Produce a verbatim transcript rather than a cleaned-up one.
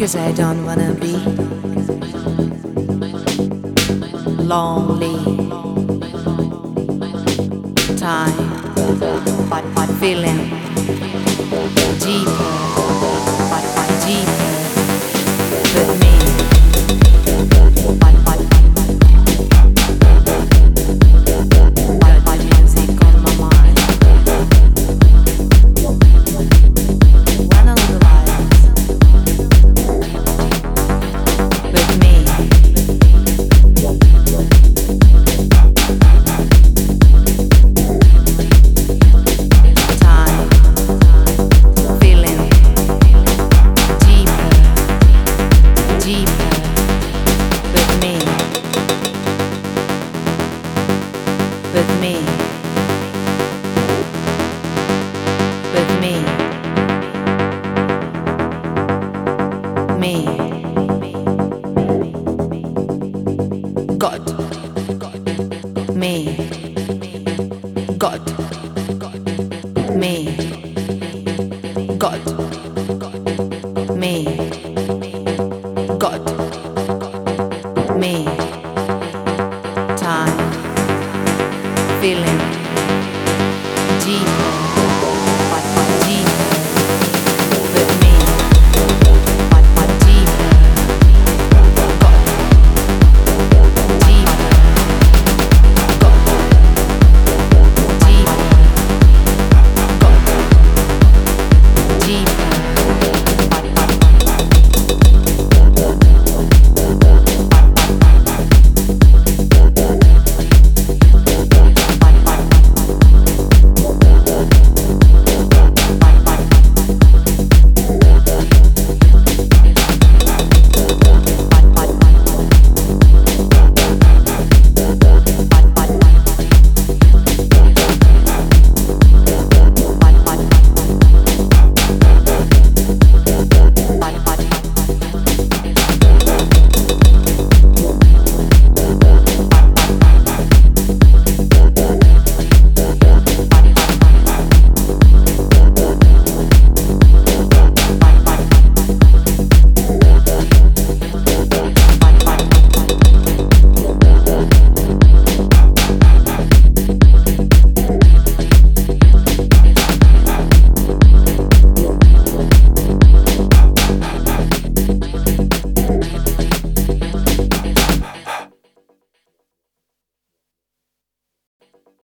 'Cause I don't wanna be lonely. Time, but but feeling deeper, but but deeper with me. But but but but music on my mind. One of the lights with me. With me, with me, me, God, me, God, me, God, me, God, me, time. Feeling